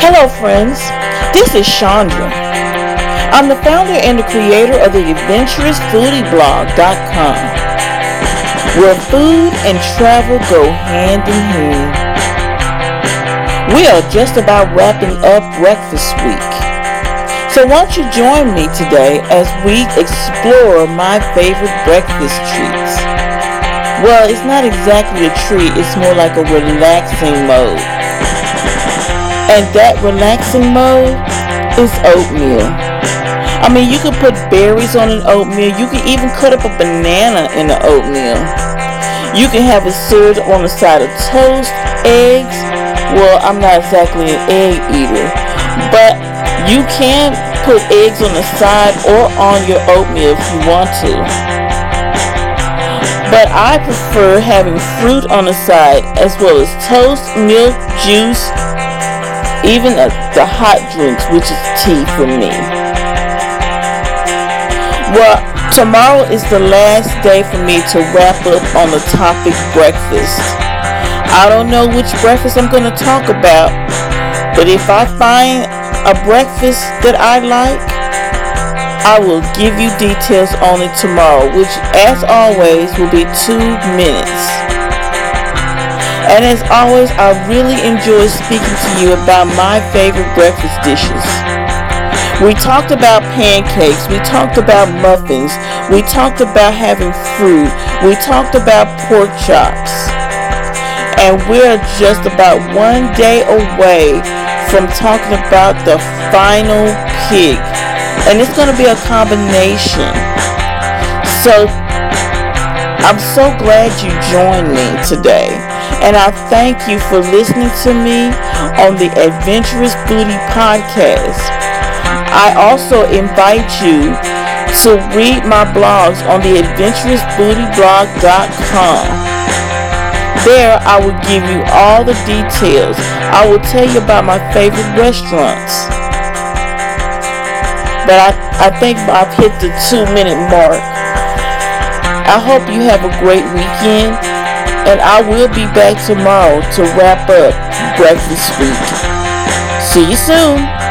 Hello friends, this is Chandra. I'm the founder and the creator of the AdventurousFoodieBlog.com, where food and travel go hand in hand. We are just about wrapping up breakfast week, so won't you join me today as we explore my favorite breakfast treats. Well, it's not exactly a treat, it's more like a relaxing mode. And that relaxing mode is oatmeal. I mean, you could put berries on an oatmeal. You can even cut up a banana in the oatmeal. You can have it served on the side of toast, eggs. Well, I'm not exactly an egg eater, but you can put eggs on the side or on your oatmeal if you want to. But I prefer having fruit on the side as well as toast, milk, juice, even the hot drinks, which is tea for me. Well, tomorrow is the last day for me to wrap up on the topic breakfast. I don't know which breakfast I'm going to talk about, but if I find a breakfast that I like, I will give you details on it tomorrow, which as always will be 2 minutes. And as always, I really enjoy speaking to you about my favorite breakfast dishes. We talked about pancakes, we talked about muffins, we talked about having fruit, we talked about pork chops. And we're just about 1 day away from talking about the final pig. And it's going to be a combination. So, I'm so glad you joined me today. And I thank you for listening to me on the Adventurous Foodie Podcast. I also invite you to read my blogs on the AdventurousFoodieBlog.com. There I will give you all the details. I will tell you about my favorite restaurants. But I think I've hit the 2-minute mark. I hope you have a great weekend. And I will be back tomorrow to wrap up breakfast week. See you soon.